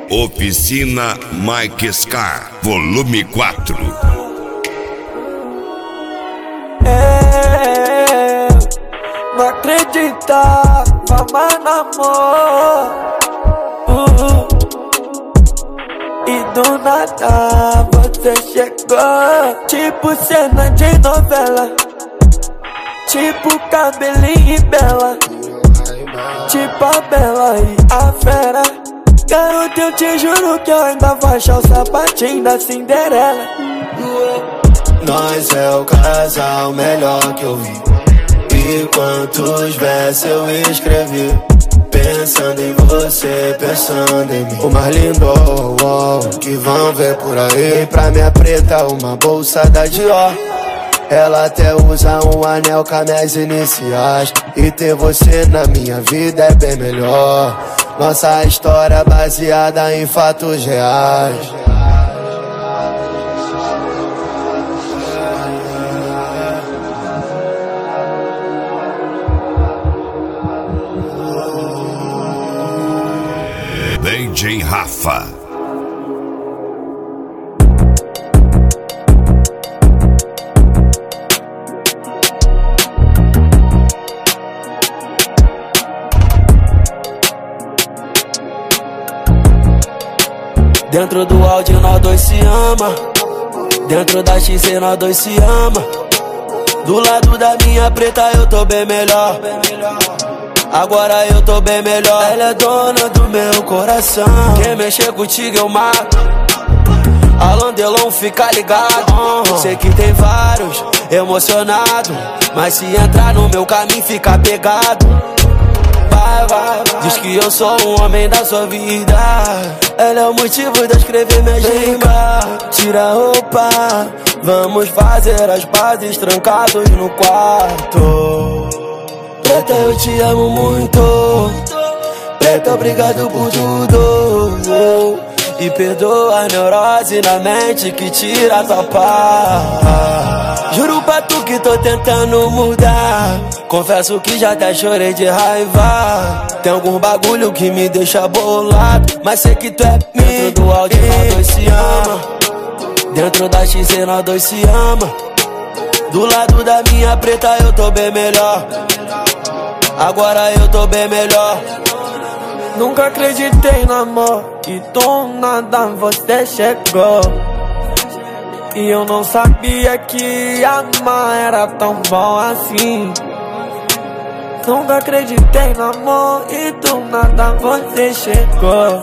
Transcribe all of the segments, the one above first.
Oficina Mike Scar, volume 4. Não acreditava mais no amor, e do nada você chegou. Tipo cena de novela, tipo Cabelinho e Bela, tipo a Bela e a Fera. Garoto, eu te juro que eu ainda vou achar o sapatinho da Cinderela. Nós é o casal melhor que eu vi. E quantos versos eu escrevi, pensando em você, pensando em mim. O mais lindo, que vão ver por aí. Pra minha preta, uma bolsa da Dior. Ela até usa um anel com as minhas iniciais. E ter você na minha vida é bem melhor. Nossa história baseada em fatos reais. DJ Rafa. Dentro do áudio nós dois se ama, dentro da XC nós dois se ama. Do lado da minha preta eu tô bem melhor. Agora eu tô bem melhor. Ela é dona do meu coração. Quem mexer contigo eu mato. Alan Delon fica ligado. Sei que tem vários emocionado, mas se entrar no meu caminho fica pegado. Vai, diz que eu sou um homem da sua vida. Ela é o motivo de eu escrever minha gema. Tira a roupa, vamos fazer as pazes trancados no quarto. Preta, eu te amo muito. Preta, obrigado por tudo. E perdoa a neurose na mente que tira a tua paz. Juro pra tu que tô tentando mudar. Confesso que já até chorei de raiva. Tem algum bagulho que me deixa bolado, mas sei que tu é mim. Dentro do áudio nós dois se ama, dentro da XC nós dois se ama. Do lado da minha preta eu tô bem melhor. Agora eu tô bem melhor. Nunca acreditei no amor, e do nada você chegou. E eu não sabia que amar era tão bom assim. Nunca acreditei no amor, e do nada você chegou.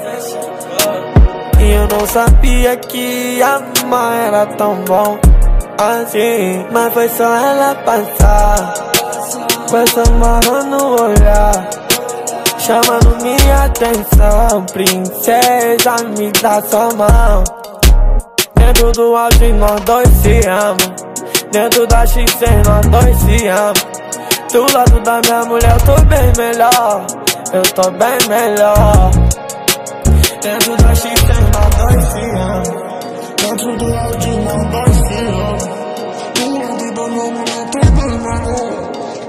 E eu não sabia que amar era tão bom assim. Mas foi só ela passar, com essa marra no olhar, chamando minha atenção. Princesa, me dá sua mão. Dentro do áudio nós dois se amam, dentro da XC nós dois se amam. Do lado da minha mulher eu tô bem melhor, eu tô bem melhor. Dentro da XC nós dois se amam, dentro do áudio nós dois se amam. Do lado da minha mulher eu tô bem melhor.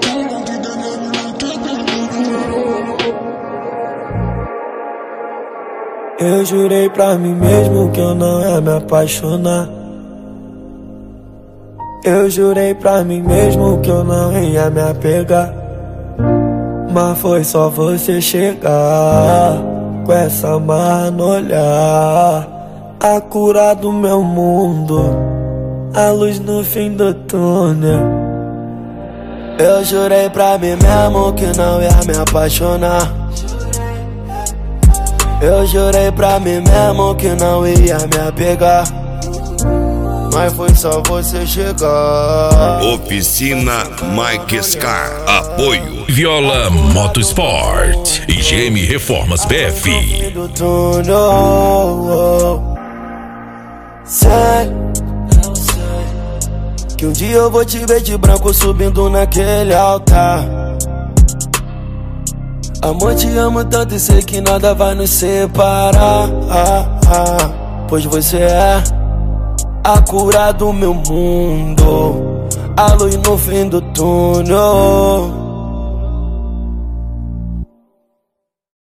Eu jurei pra mim mesmo que eu não ia me apaixonar. Eu jurei pra mim mesmo que eu não ia me apegar. Mas foi só você chegar, com essa marra no olhar, a cura do meu mundo, a luz no fim do túnel. Eu jurei pra mim mesmo que não ia me apaixonar. Eu jurei pra mim mesmo que não ia me apegar. Mas foi só você chegar. Oficina Mike Scar. Apoio Viola Motorsport e GM Reformas BF. Sei que um dia eu vou te ver de branco subindo naquele altar. Amor, te amo tanto e sei que nada vai nos separar. Pois você é a cura do meu mundo, a luz no fim do túnel.